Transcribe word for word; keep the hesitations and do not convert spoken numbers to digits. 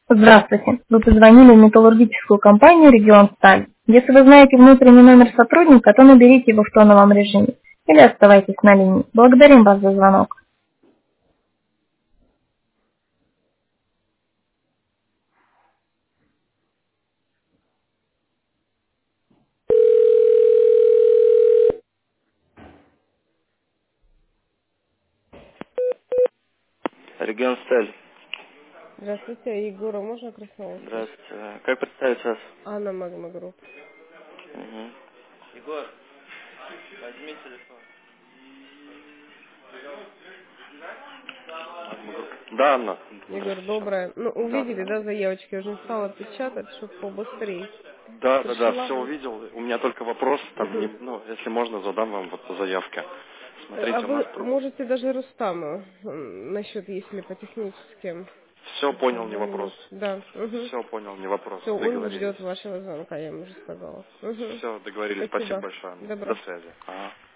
Здравствуйте. Вы позвонили в металлургическую компанию «Регион Сталь». Если вы знаете внутренний номер сотрудника, то наберите его в тоновом режиме или оставайтесь на линии. Благодарим вас за звонок. Регион Сталь. Здравствуйте, Егора, можно Краснова слышать? Здравствуйте. А Как представить вас? Анна Магма Групп. Мгм. Егор, возьми телефон. Да, Анна. Егор, доброе. Ну, Да, увидели, да. да, заявочки? Я уже не стала печатать, чтобы побыстрее. Да, да, да, Пришла все вот. увидел. У меня только вопрос, там, не- Мгм. ну, если можно, задам вам вот по заявке. А Смотрите, у нас вы можете даже Рустаму м, насчет, если по техническим все понял, не вопрос. позвонить. Да. Угу. Все понял, не вопрос. Все, он Договорились. ждет вашего звонка, я ему уже сказала. Угу. Все, договорились. Спасибо Спасибо. большое, Анна. До Добро. связи. Ага.